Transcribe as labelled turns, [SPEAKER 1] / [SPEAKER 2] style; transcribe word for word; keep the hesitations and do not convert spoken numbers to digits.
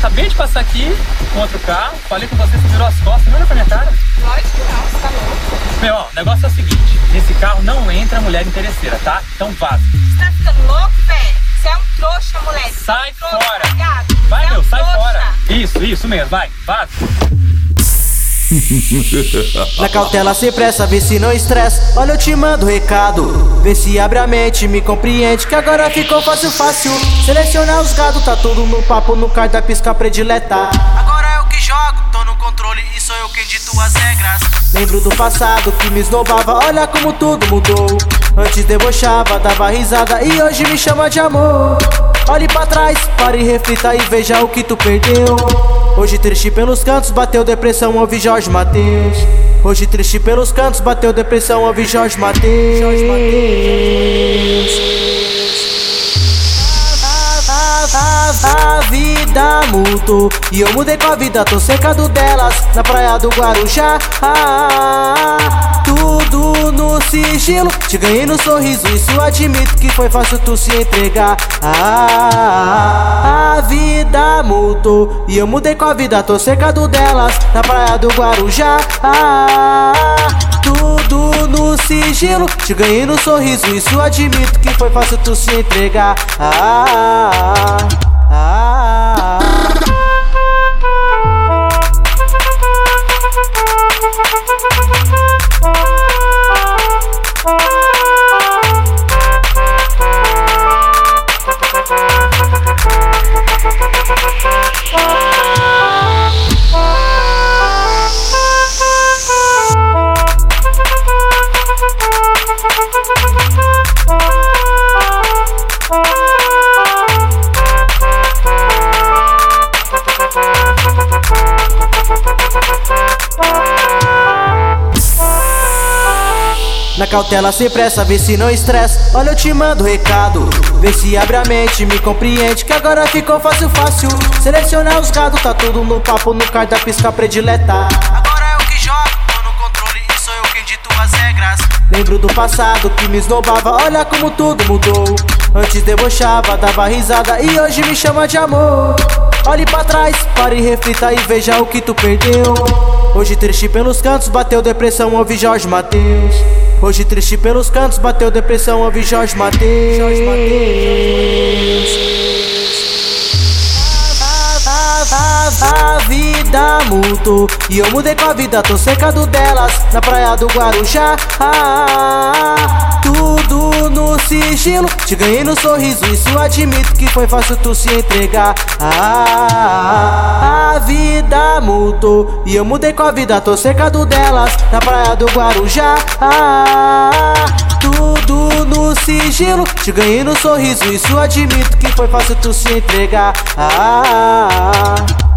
[SPEAKER 1] acabei de passar aqui com outro carro, falei com você, você virou as costas, não olha pra minha cara.
[SPEAKER 2] Lógico que não, você tá louco.
[SPEAKER 1] Meu, ó, o negócio é o seguinte, nesse carro não entra mulher interesseira, tá? Então vaza.
[SPEAKER 2] Você tá ficando louco, velho? Você é um trouxa, moleque.
[SPEAKER 1] Sai
[SPEAKER 2] é um trouxa,
[SPEAKER 1] fora.
[SPEAKER 2] Ligado?
[SPEAKER 1] Vai,
[SPEAKER 2] você
[SPEAKER 1] meu,
[SPEAKER 2] é um
[SPEAKER 1] sai
[SPEAKER 2] trouxa.
[SPEAKER 1] fora. Isso, isso mesmo, vai, vaza.
[SPEAKER 3] Na cautela sem pressa, vê se não estressa. Olha, eu te mando recado, vê se abre a mente, me compreende que agora ficou fácil, fácil. Selecionar os gados, tá tudo no papo, no card da pisca predileta. Agora é eu que jogo, tô no controle e sou eu quem dito as regras. Lembro do passado que me esnobava, olha como tudo mudou. Antes debochava, dava risada e hoje me chama de amor. Olhe pra trás, pare e reflita e veja o que tu perdeu. Hoje triste pelos cantos, bateu depressão, ouvi Jorge Mateus. Hoje triste pelos cantos, bateu depressão, ouvi Jorge Mateus. Jorge Mateus. A vida mudou e eu mudei com a vida, tô cercado delas na praia do Guarujá. Ah, tudo no sigilo, te ganhei no sorriso, isso admito que foi fácil tu se entregar. Ah, a vida mudou e eu mudei com a vida, tô cercado delas na praia do Guarujá. Ah, tudo no sigilo, te ganhei no sorriso, isso admito que foi fácil tu se entregar. Ah, ah, ah. Na cautela sem pressa, vê se não estressa. Olha, eu te mando recado, vê se abre a mente, me compreende que agora ficou fácil, fácil. Selecionar os gados, tá tudo no papo, no card da pisca predileta. Agora é eu que jogo, tô no controle e sou eu quem dito as regras. Lembro do passado que me esnobava, olha como tudo mudou. Antes debochava, dava risada e hoje me chama de amor. Olhe pra trás, pare e reflita e veja o que tu perdeu. Hoje triste pelos cantos, bateu depressão, ouvi Jorge Mateus. Hoje triste pelos cantos, bateu depressão, ouvi Jorge Mateus. Jorge Mateus. A vida mudou e eu mudei com a vida, tô cercado delas na praia do Guarujá. Ah, tudo no sigilo, te ganhei no sorriso, isso admito que foi fácil tu se entregar. Ah, a vida mudou e eu mudei com a vida, tô cercado delas na praia do Guarujá. Ah, tudo no sigilo, te ganhei no sorriso, isso admito que foi fácil tu se entregar. Ah,